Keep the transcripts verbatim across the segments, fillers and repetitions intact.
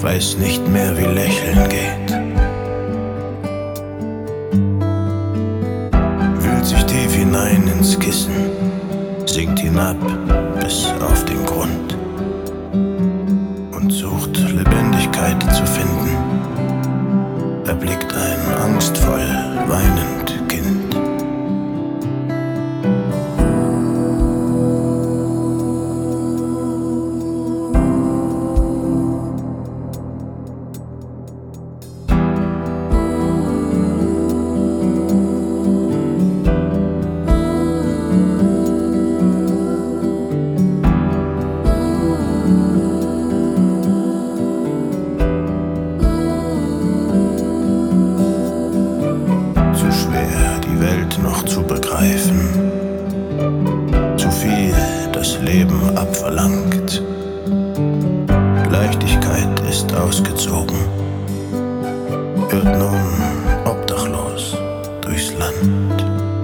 weiß nicht mehr, wie Lächeln geht. Wühlt sich tief hinein ins Kissen, sinkt hinab bis auf den Grund und sucht Lebendigkeit zu finden. Erblickt ein angstvoll weinend Kind. Noch zu begreifen, zu viel das Leben abverlangt. Leichtigkeit ist ausgezogen, irrt nun obdachlos durchs Land.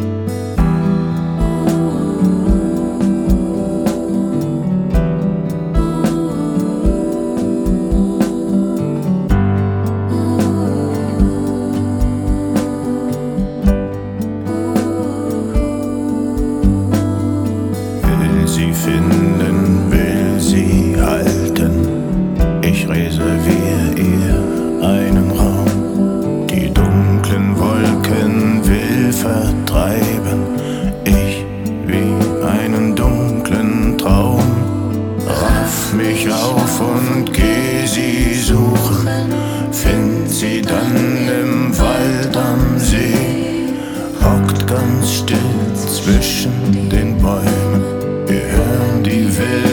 Sie finden, will sie halten. Ich reserviere ihr einen Raum. Die dunklen Wolken will vertreiben. Ich wie einen dunklen Traum. Raff mich auf und geh sie suchen. Find sie dann im Wald am See. Hockt ganz still zwischen den Bäumen. Wir hören die Welt.